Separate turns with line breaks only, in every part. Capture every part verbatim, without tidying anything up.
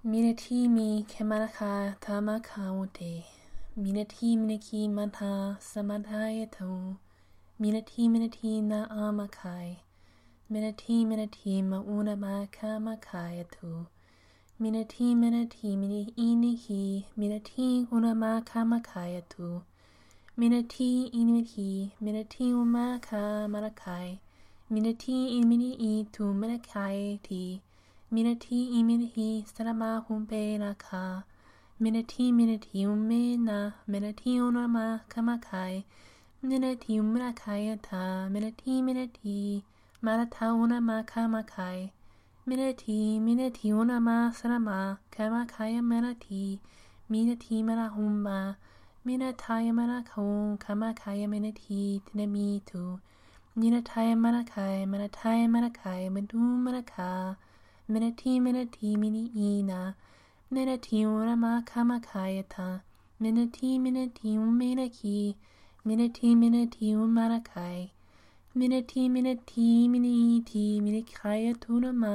Minati mi kemanaka tamakawote. Minati minaki mata samadhayato. Minati minati na amakai. Minati minati mauna makamakayato. Minati minati mini iniki. Minati unama kamakayato. Minati inimiki. Minati umaka marakai. Minati imini itu marakai ti. Minati imini sarama humpe naka. Minati minati ume na. Minati unama kamakai. Minati umarakayata. Minati minati marata unama kamakai. Minati minati unama sarama kamakaya minati. Minati marahumma. Minataya marakau kamakaya minati tinamitu. Minataya marakai. Minataya marakai. Madu maraka. Minati minati mini ina. Minati unama kamakayata. Minati minati umenaki. Minati minati umarakai. Minati minati mini iti minikaya tunama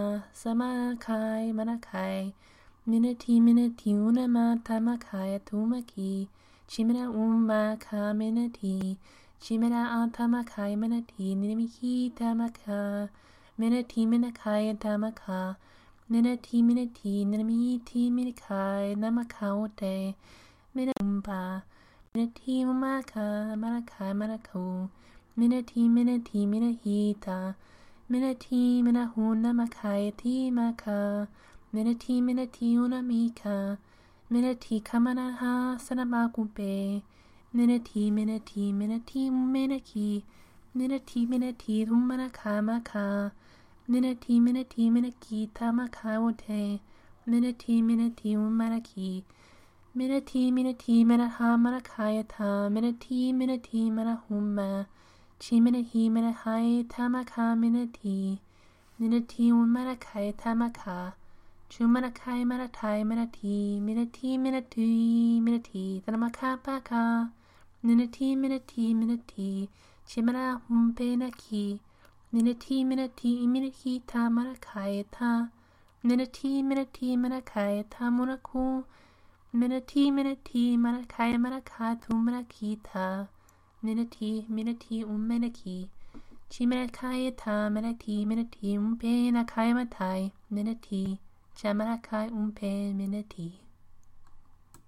samakai marakai. Minati minati unama tamakaya tumaki. Chimera umaka minati. Chimera antamakai minati nimiki tamaka. Minati minakaya tamaka. Minati minati nimiti minikai namakaote. Minumba. Minati umaka marakai marako. Minati minati minahita. Minati minahuna makayati maka. Minati minati unamika. Minati kamanaha sanamakumpe. Minati minati minati umenaki. Minati minati umanakamaka. Minati minati minaki tamakawote. Minati minati umanaki. Minati minati manaha marakayata. Minati minati manahumma. Chiminahi minahai tamaka minati. Minati umarakai tamaka. Chumanakai maratai minati. Minati minati minati tanamakapaka. Minati minati minati. Chimana humpe naki. Minati minati minati tamarakai ta. Minati minati marakai tamunaku. Minati minati marakai marakatu marakita. Minati minati umenaki. Chimanakai ta minati minati umpe nakai matai. Minati chamarakai umpe minati.